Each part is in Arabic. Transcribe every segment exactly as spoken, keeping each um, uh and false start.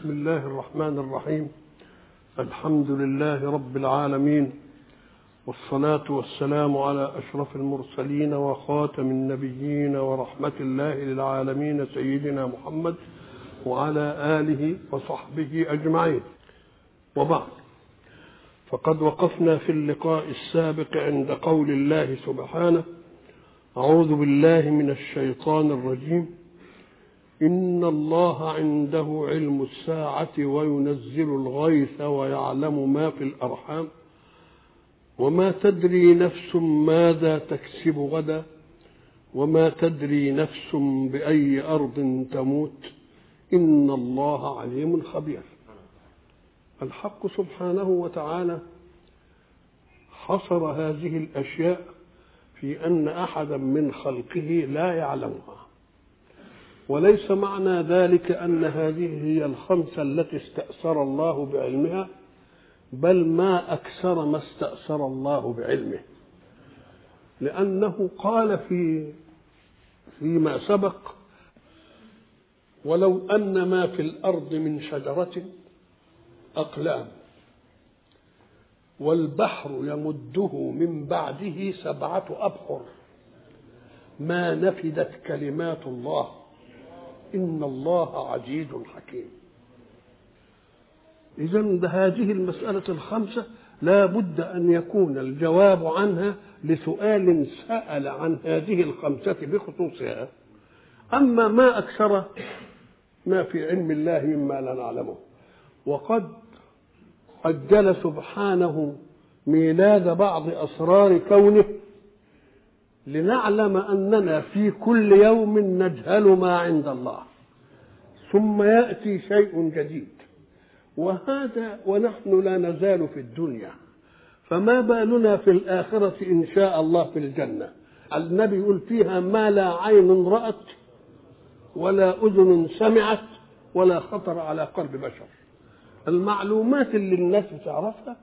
بسم الله الرحمن الرحيم. الحمد لله رب العالمين، والصلاة والسلام على أشرف المرسلين وخاتم النبيين ورحمة الله للعالمين سيدنا محمد وعلى آله وصحبه أجمعين. وبعد، فقد وقفنا في اللقاء السابق عند قول الله سبحانه: أعوذ بالله من الشيطان الرجيم، إن الله عنده علم الساعة وينزل الغيث ويعلم ما في الأرحام وما تدري نفس ماذا تكسب غدا وما تدري نفس بأي أرض تموت إن الله عليم خبير. الحق سبحانه وتعالى حصر هذه الأشياء في أن أحدا من خلقه لا يعلمها، وليس معنى ذلك أن هذه هي الخمسة التي استأثر الله بعلمها، بل ما أكثر ما استأثر الله بعلمه، لأنه قال في فيما سبق: ولو أن ما في الأرض من شجرة أقلام والبحر يمده من بعده سبعة أبحر ما نفدت كلمات الله إن الله عزيز حكيم. إذن هذه المسألة الخمسة لا بد أن يكون الجواب عنها لسؤال سأل عن هذه الخمسة بخصوصها. أما ما أكثر ما في علم الله مما لا نعلمه، وقد أجل سبحانه ميلاد بعض أسرار كونه لنعلم أننا في كل يوم نجهل ما عند الله، ثم يأتي شيء جديد، وهذا ونحن لا نزال في الدنيا، فما بالنا في الآخرة إن شاء الله في الجنة. النبي يقول فيها ما لا عين رأت ولا أذن سمعت ولا خطر على قلب بشر. المعلومات اللي الناس تعرفها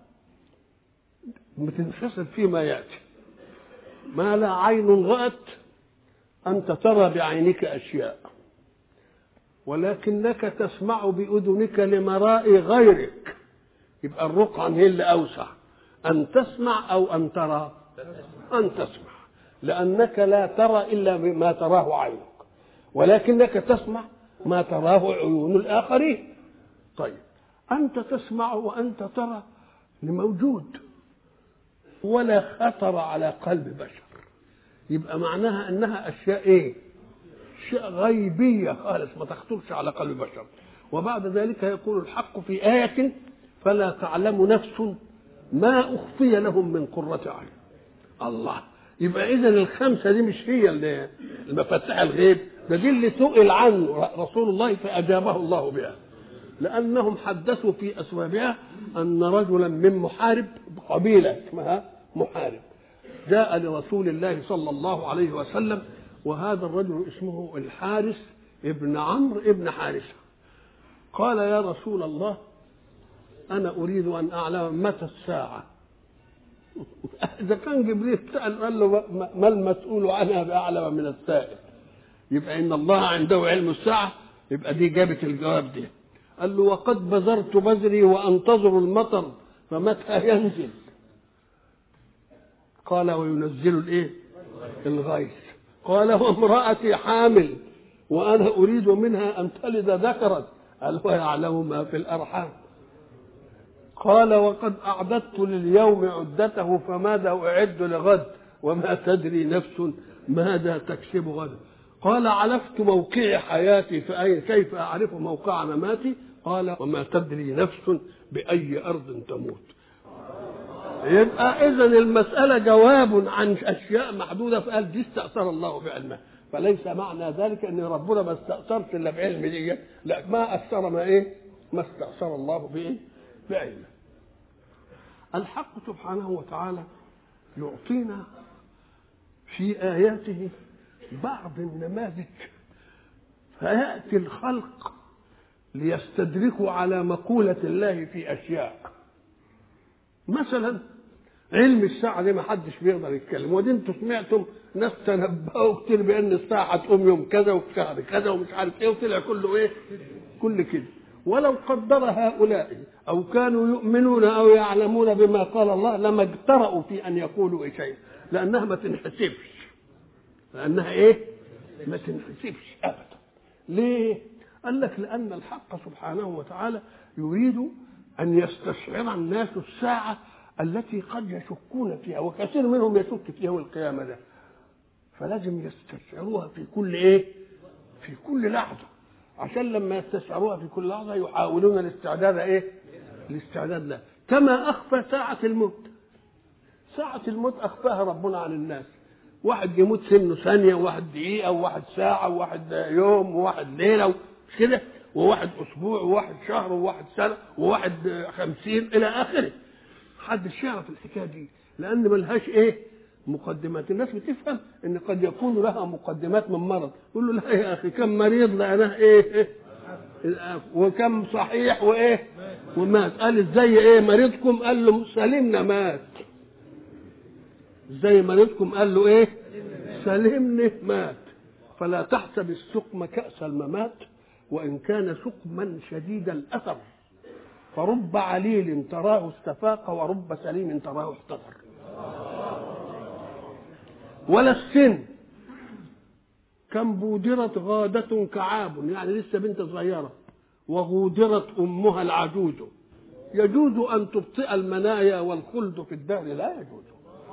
بتنحصر فيما يأتي. ما لا عين رأت، أنت ترى بعينك أشياء، ولكنك تسمع بأذنك لمراء غيرك، يبقى الرقعة هي اللي أوسع، أن تسمع أو أن ترى. أن تسمع، لأنك لا ترى إلا ما تراه عينك، ولكنك تسمع ما تراه عيون الآخرين. طيب، أنت تسمع وأنت ترى لموجود ولا خطر على قلب بشر، يبقى معناها أنها أشياء إيه؟ أشياء غيبية خالص ما تخطرش على قلب بشر. وبعد ذلك يقول الحق في آية: فلا تعلم نفس ما أخفي لهم من قرة أعين. الله، يبقى إذن الخمسة دي مش هي اللي المفاتيح الغيب، ده دي اللي سئل عنه رسول الله فأجابه الله بها، لأنهم حدثوا في أسبابها أن رجلا من محارب، قبيلة اسمها محارب، جاء لرسول الله صلى الله عليه وسلم، وهذا الرجل اسمه الحارث ابن عمرو ابن حارثة. قال: يا رسول الله، أنا أريد أن أعلم متى الساعة. إذا كان جبريل سأل قال له: ما المسؤول عنها بأعلم من السائل؟ يبقى إن الله عنده علم الساعة، يبقى دي جابت الجواب دي. قال له: وقد بذرت بذري وأنتظر المطر فمتى ينزل؟ قال: وينزل الايه؟ الغيث. قال: وامرأتي حامل وأنا أريد منها أن تلد ذكرا. قال: ويعلم ما في الأرحام. قال: وقد أعددت لليوم عدته فماذا أعد لغد وما تدري نفس ماذا تكسب غدا. قال: علفت موقع حياتي فأي كيف أعرف موقع مماتي؟ قال: وما تدري نفس بأي أرض تموت. يبقى إذن المسألة جواب عن أشياء محدودة، فقال دي استأثر الله بعلمه. فليس معنى ذلك أن ربنا ما استأثرش إلا بعلم دي، لا، ما أكثر ما إيه؟ ما استأثر الله بإيه؟ بعلمه. الحق سبحانه وتعالى يعطينا في آياته بعض النماذج، فيأتي الخلق ليستدركوا على مقولة الله في أشياء. مثلا علم الساعة دي ما حدش بيقدر يتكلم، ودي انتوا سمعتم ناس تنبأوا كتير بأن الساعة هتقوم يوم كذا وفي شهر كذا ومش عارف ايه، وطلع كله ايه؟ كل كده. ولو قدر هؤلاء أو كانوا يؤمنون أو يعلمون بما قال الله لما اجترأوا في أن يقولوا شيء، لأنها ما تنحسبش، لأنها إيه؟ ما تنحسبش أبدا. ليه؟ قال لك لأن الحق سبحانه وتعالى يريد أن يستشعر الناس الساعة التي قد يشكون فيها، وكثير منهم يشك فيها والقيامة ده، فلازم يستشعروها في كل إيه؟ في كل لحظة، عشان لما يستشعروها في كل لحظة يحاولون الاستعداد إيه؟ الاستعداد لها. كما أخفى ساعة الموت، ساعة الموت أخفاها ربنا عن الناس، واحد يموت سنه ثانية، وواحد دقيقة، وواحد ساعة، وواحد يوم، وواحد ليلة، مش كده؟ وواحد أسبوع، وواحد شهر، وواحد سنة، وواحد خمسين إلى آخره. محدش يعرف الحكاية دي لأن ملهاش إيه؟ مقدمات. الناس بتفهم إن قد يكون لها مقدمات من مرض، يقول له لا يا أخي كم مريض لأنه إيه, إيه؟ وكم صحيح وإيه ومات. قال إزاي إيه مريضكم؟ قال له سلمنا مات. زي مريضكم قال له ايه؟ سلمني مات. فلا تحسب السقم كأس الممات وإن كان سقما شديد الأثر، فرب عليل تراه استفاق ورب سليم تراه احتضر. ولا السن كم بودرت غادة كعاب، يعني لسه بنت صغيرة، وغودرت أمها العجوز، يجوز أن تبطئ المنايا والخلد في الدهر لا يجوز.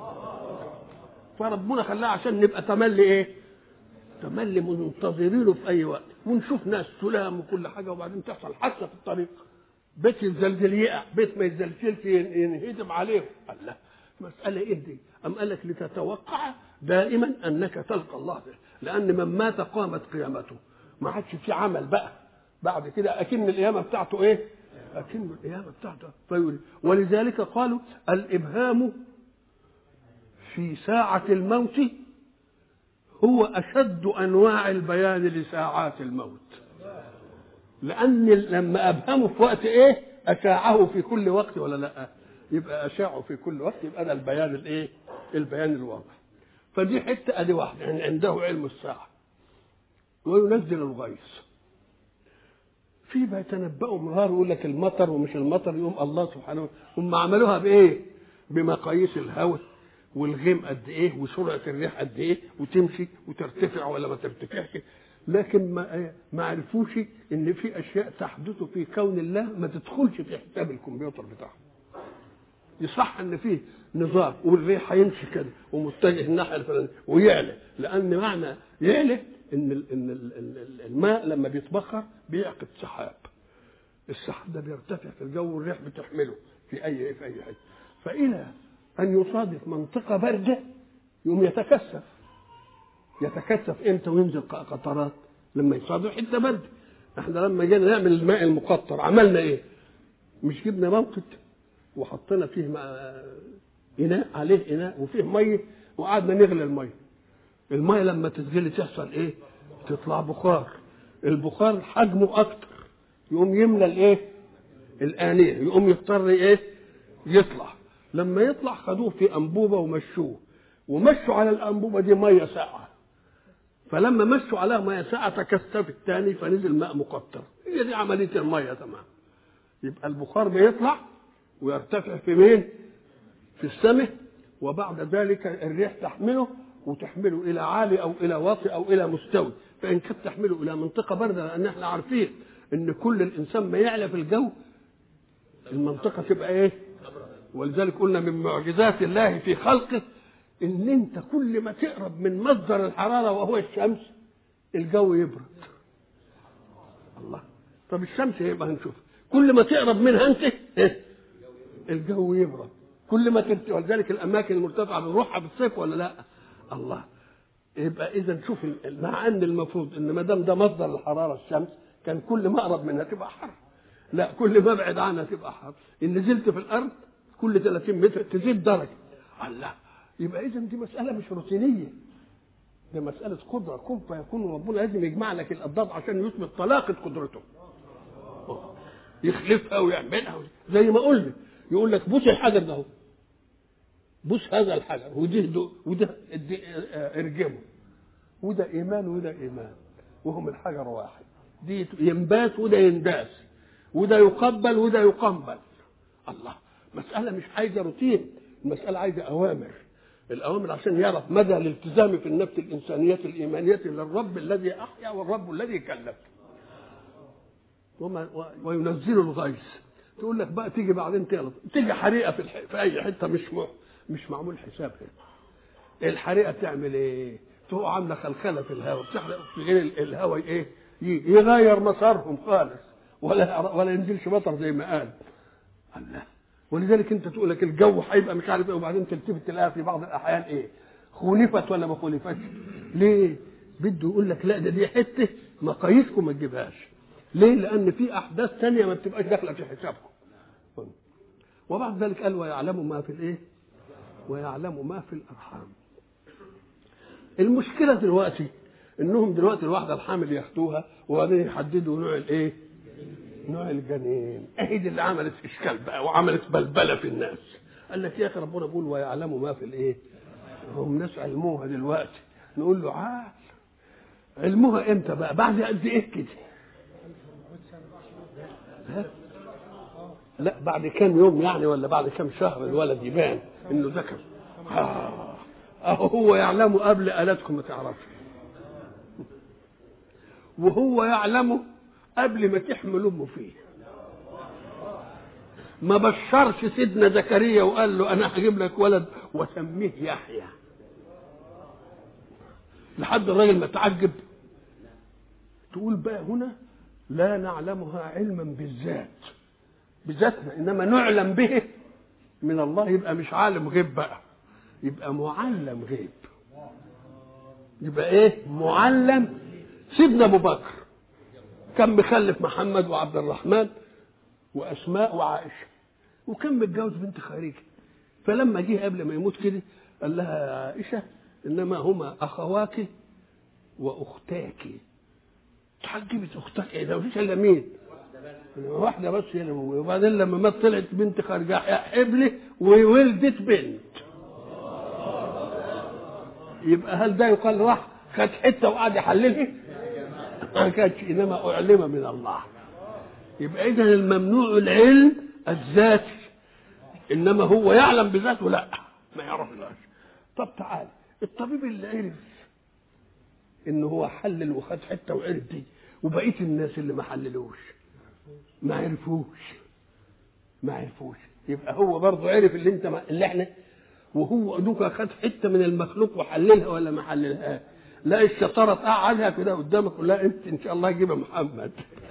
فربنا خلاها عشان نبقى تملي ايه؟ تملي منتظرينه في اي وقت، ونشوف ناس سلام وكل حاجه، وبعدين تحصل حادثه في الطريق، بيت يزلزل يقع، بيت ما يزلزلش ينهدم عليه. قال لا مساله ايه دي؟ ام قال لك لتتوقع دائما انك تلقى الله به، لان من مات قامت قيامته، ما عادش في عمل بقى بعد كده، اكن القيامه بتاعته ايه؟ اكن القيامه بتاعته فيقول. ولذلك قالوا الابهام في ساعة الموت هو أشد أنواع البيان لساعات الموت، لأن لما أبهمه في وقت إيه أشاعه في كل وقت ولا لا؟ يبقى أشاعه في كل وقت، يبقى ده البيان الإيه؟ البيان الواضح. فدي حتة أدي واحدة، يعني عنده علم الساعة وينزل الغيث. في بيتنبأوا مرار يقول لك المطر ومش المطر، يقوم الله سبحانه وتعالى هم عملوها بإيه؟ بمقاييس الهواء والغيم قد ايه وسرعه الريح قد ايه وتمشي وترتفع ولا ما ترتفعش، لكن ما ما عرفوش ان في اشياء تحدث في كون الله ما تدخلش في حساب الكمبيوتر بتاعهم. يصح ان فيه نظام والريح هيمشي كده ومتجه الناحيه الفلانيه ويعلى، لان معنى يعلى ان ان الماء لما بيتبخر بيعقد سحاب، السحاب ده بيرتفع في الجو والريح بتحمله في اي في اي حته، فالى أن يصادف منطقة باردة يقوم يتكثف. يتكثف إمتى وينزل قطرات؟ لما يصادف حتة باردة. احنا لما جينا نعمل الماء المقطر عملنا إيه؟ مش جبنا موقد وحطينا فيه إناء عليه إناء وفيه مية وقعدنا نغلي المية. المية لما تتغلي تحصل إيه؟ تطلع بخار. البخار حجمه أكتر يقوم يملى الإيه؟ الآنية، يقوم يضطر إيه؟ يطلع. لما يطلع خدوه في انبوبه ومشوه، ومشوا على الانبوبه دي ميه ساقعه، فلما مشوا عليها ميه ساقعه تكثف الثاني فنزل ماء مقطر. هي دي عمليه الميه تمام. يبقى البخار بيطلع ويرتفع في مين؟ في السماء، وبعد ذلك الريح تحمله وتحمله الى عالي او الى واطي او الى مستوي، فان كانت تحمله الى منطقه بارده، لان احنا عارفين ان كل الانسان ما يعلى في الجو المنطقه تبقى ايه؟ ولذلك قلنا من معجزات الله في خلقه ان انت كل ما تقرب من مصدر الحراره وهو الشمس الجو يبرد. الله، طب الشمس يبقى هنشوف كل ما تقرب منها انت الجو يبرد، كل ما ترت... ولذلك الاماكن المرتفعه بنروحها بالصيف ولا لا؟ الله، يبقى اذا شوف مع ان المفروض ان ما دام ده مصدر الحراره الشمس كان كل ما اقرب منها تبقى حر، لا كل ما ابعد عنها تبقى حر. ان نزلت في الارض كل ثلاثين متر تزيد درجه. الله، يبقى اذا دي مساله مش روتينيه، دي مساله قدره، كن فيكون. ربنا لازم يجمع لك الاضداد عشان يثبت طلاقه قدرته، يخلفها ويعملها زي ما قلنا. يقول لك بوس الحجر ده اهو، بوس هذا الحجر وده وده ارجمه، وده ايمان وده ايمان، وهم الحجر واحد، دي ينبات وده ينداس، وده يقبل وده يقبل. الله، مسألة مش عايزة روتين، المسألة عايزة أوامر. الأوامر عشان يعرف مدى الالتزام في النفس الإنسانية الإيمانية للرب الذي أحيا والرب الذي كلف. وما وينزل الغيث. تقول لك بقى تيجي بعدين تغلط، تيجي حريقة في الح... في أي حتة مش م... مش معمول حسابها. الحريقة تعمل إيه؟ تبقى عاملة خلخلة في الهواء، بتحرق في غير الهواء إيه؟ يغير مسارهم خالص، ولا ولا ينزلش مطر زي ما قال. الله. ولذلك انت تقول لك الجو هيبقى مش عارف ايه، وبعدين تلتفت تلاقيها في بعض الاحيان ايه؟ خونفت ولا ما خونفتش؟ ليه؟ بده يقول لك لا، ده دي حته مقاييسكم ما تجيبهاش. ليه؟ لان في احداث ثانيه ما بتبقاش داخله في حسابكم. وبعد ذلك قال ويعلم ما في الايه؟ ويعلم ما في الارحام. المشكله دلوقتي انهم دلوقتي الواحده الحامل ياخدوها وبعدين يحددوا نوع الايه؟ نوع الجنين. اهي دي اللي عملت اشكال بقى وعملت بلبله في الناس. قال لك يا اخي ربنا بيقول ويعلموا ما في الايه؟ هم ناس علموها دلوقتي. نقول له عال علموها امتى بقى؟ بعد قد ايه كده؟ لا بعد كام يوم يعني، ولا بعد كام شهر الولد يبان انه ذكر. اه اهو هو يعلمه قبل آلاتكم ما تعرفوا، وهو يعلمه قبل ما تحمل امه فيه. ما بشرش سيدنا زكريا وقال له انا هجيب لك ولد وسميه يحيى لحد الراجل ما تعجب. تقول بقى هنا لا نعلمها علما بالذات بذاتنا، انما نعلم به من الله. يبقى مش عالم غيب بقى، يبقى معلم غيب. يبقى ايه؟ معلم. سيدنا ابو بكر كان مخلف محمد وعبد الرحمن واسماء وعائشه، وكان متجوز بنت خارجه. فلما جه قبل ما يموت كده قال لها يا عائشه انما هما اخواك واختاك. تعجبت اختك ايه ده؟ مفيش الا مين؟ واحده بس هي اللي موجوده. وبعدين لما مات طلعت بنت خارجه حبلي وولدت بنت. يبقى هل ده يقال راح خد حته وقعد يحللها؟ ما كانش، انما اعلم من الله. يبقى اذا الممنوع العلم الذاتي، انما هو يعلم بذاته لا، ما يعرفش. طب تعال الطبيب اللي عرف انه هو حلل وخد حته وعرف دي، وبقيه الناس اللي ما حللوش ما عرفوش ما عرفوش يبقى هو برضه عرف اللي انت ما... اللي احنا، وهو دوكا خد حته من المخلوق وحللها ولا ما حللهاش. لا الشطاره تقعدها كده قدامك ولا انت ان شاء الله يجيبها محمد.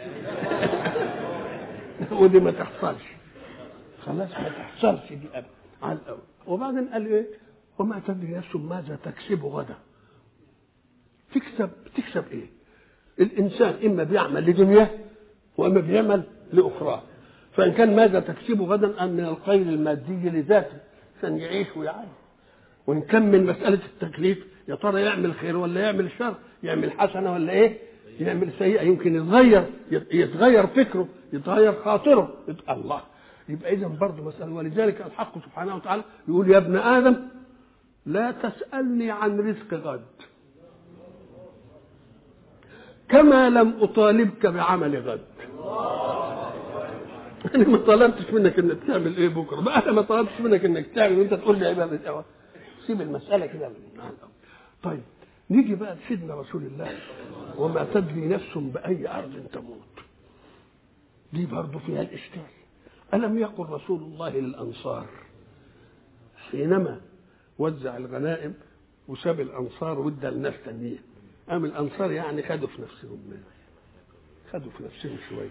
ودي ما تحصلش خلاص، ما تحصلش دي ابدا على الاول. وبعدين قال ايه؟ وما تدري نفس ماذا تكسب غدا. تكسب تكسب ايه؟ الانسان اما بيعمل لدنياه واما بيعمل لاخراه. فان كان ماذا تكسب غدا ان من الخير المادي لذاته عشان يعيش ويعيش، وان كان من مساله التكليف يا ترى يعمل خير ولا يعمل شر، يعمل حسنه ولا ايه، يعمل سيئه. يمكن يتغير يتغير فكره، يتغير خاطره. الله. يبقى اذا برضه مساله. ولذلك الحق سبحانه وتعالى يقول يا ابن ادم لا تسالني عن رزق غد كما لم اطالبك بعمل غد. انا ما طلبتش منك انك تعمل ايه بكره بقى، انا ما طلبتش منك انك تعمل وانت تقول لي عباده. سيب المساله كده. طيب نيجي بقى لسيدنا رسول الله وما تدري نفس باي ارض تموت. دي برضه فيها الاشكال. الم يقل رسول الله للانصار حينما وزع الغنائم وساب الانصار وادى الناس تانيين، قام الانصار يعني خدوا في نفسهم خدوا في نفسهم شويه.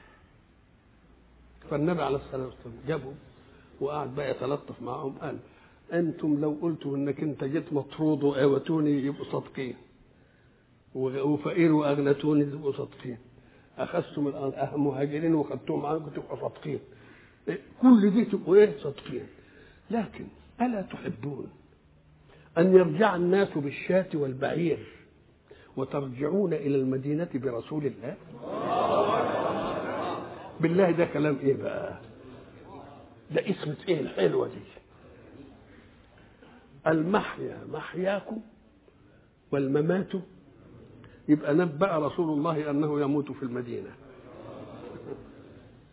فالنبي عليه الصلاه والسلام جابهم وقعد بقى يتلطف معهم. قال انتم لو قلتوا انك انت جيت مطرود واوتوني يبقوا صادقين، وفقير واغنتوني يبقوا صادقين، اخذتم المهاجرين وخدتهم معاكم تبقوا صادقين، كل دي تبقوا ايه؟ صادقين. لكن الا تحبون ان يرجع الناس بالشاة والبعير وترجعون الى المدينة برسول الله؟ بالله ده كلام ايه بقى؟ ده اسمة ايه الحلوة دي؟ المحيا محياكم والممات. يبقى نبأ رسول الله انه يموت في المدينة.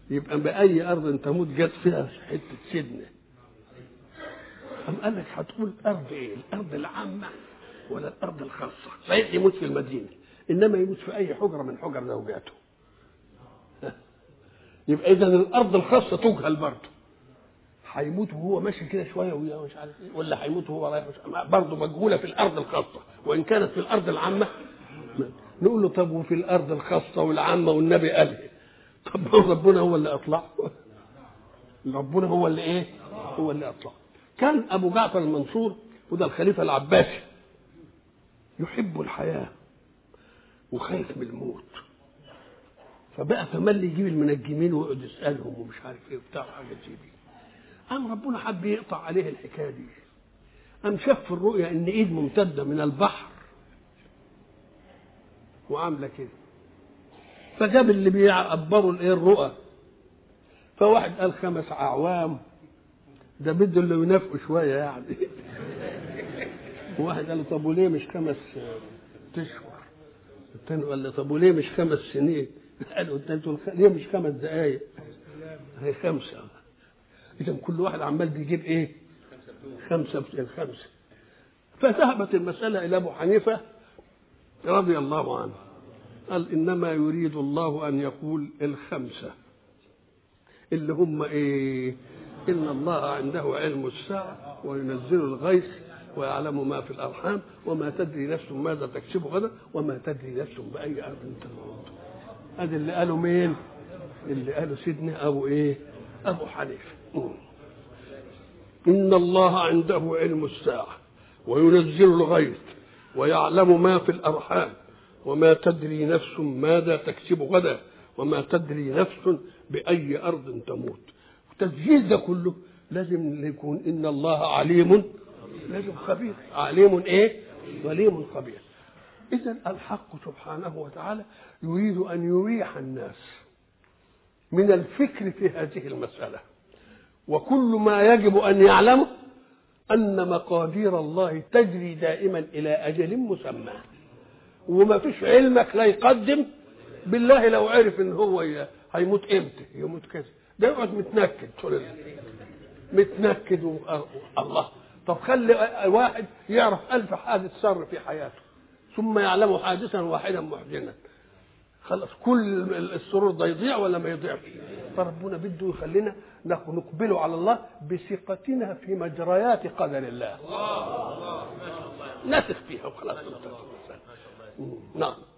يبقى بأي أرض تموت جت فيها حتة سدنة. أم قال لك هتقول أرض إيه؟ الأرض العامة ولا الأرض الخاصة؟ صحيح يموت في المدينة، إنما يموت في أي حجرة من حجر زوجاته. يبقى إذا الأرض الخاصة تجهل برضه، هيموت وهو ماشي كده شوية وياه مش عارف إيه، ولا هيموت وهو رايح برضه مجهولة في الأرض الخاصة، وإن كانت في الأرض العامة. نقول له طب وفي الأرض الخاصة والعامة والنبي قال إيه؟ طب ربنا هو اللي أطلع، ربنا هو اللي إيه؟ هو اللي أطلع. كان أبو جعفر المنصور وده الخليفة العباسي يحب الحياة وخايف من الموت، فبقى تملي يجيب المنجمين ويقعد يسألهم ومش عارف ايه وبتاع حاجة زي دي. قام ربنا حب يقطع عليه الحكاية دي، قام شاف في الرؤيا إن إيد ممتدة من البحر وعاملة كده، فجاب اللي بيعبروا الايه الرؤى، فواحد قال خمس أعوام، ده بده اللي ينافقوا شويه يعني. وواحد قال طب وليه مش خمس اشهر؟ الثاني قال له طب وليه مش خمس سنين؟ قالوا الثالث ليه مش خمس دقائق؟ هي خمسه. اذا كل واحد عمال بيجيب ايه؟ خمسه في الخمسه. فذهبت المساله الى ابو حنيفه رضي الله عنه، قال انما يريد الله ان يقول الخمسه اللي هم ايه؟ إن الله عنده علم الساعة وينزل الغيث ويعلم ما في الأرحام وما تدري نفس ماذا تكسب غدا وما تدري نفس بأي أرض تموت. هذا اللي قالوا مين؟ اللي قالوا سيدنا أبو إيه؟ أبو حنيفة. إن الله عنده علم الساعة وينزل الغيث ويعلم ما في الأرحام وما تدري نفس ماذا تكسب غدا وما تدري نفس بأي أرض تموت. التسجيل ده كله لازم يكون ان الله عليم، لازم خبير، عليم ايه؟ عليم خبير. اذا الحق سبحانه وتعالى يريد ان يريح الناس من الفكر في هذه المسألة، وكل ما يجب ان يعلمه ان مقادير الله تجري دائما الى اجل مسمى، وما فيش علمك لا يقدم. بالله لو عرف ان هو هيموت امتى يموت كذا، ده يقعد متنكد طول الليل متنكد و... الله. طب خلي واحد يعرف ألف حادث سر في حياته ثم يعلم حادثا واحدا محزنا، خلاص كل السرور ده يضيع ولا ما يضيعش؟ فربنا بده يخلينا نقبل على الله بثقتنا في مجريات قدر الله، نثق فيها وخلاص. نعم.